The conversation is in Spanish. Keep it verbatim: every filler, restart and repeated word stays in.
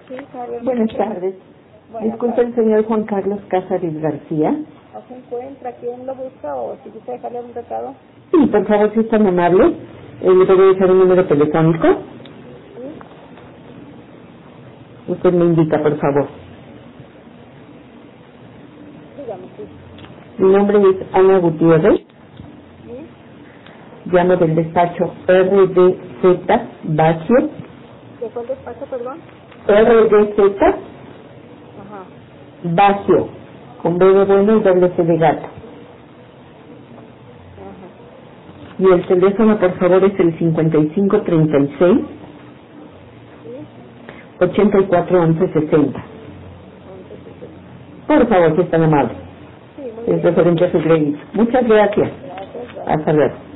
Sí, Carlos. Buenas tardes. Buenas Disculpe tardes. el señor Juan Carlos Cázares García. ¿No se encuentra? ¿Quién lo busca o si gusta dejarle un recado? Sí, por favor, si es tan amable, eh, le voy a dejar un número telefónico. Sí, Usted me indica, por favor. dígame, sí. Mi nombre es Ana Gutiérrez. ¿Sí? Llamo del despacho R D Z Bacio. ¿De cuál despacho, perdón? R D Z Ajá. Bacio. Con B de bueno y doble C de gato. Ajá. Y el teléfono, por favor, es el cincuenta y cinco treinta y seis ¿Sí? ochenta y cuatro once sesenta. once sesenta. Por favor, si es tan amable. Sí, muy Es bien. referente a su crédito. Muchas gracias. Gracias. Bye. Hasta luego.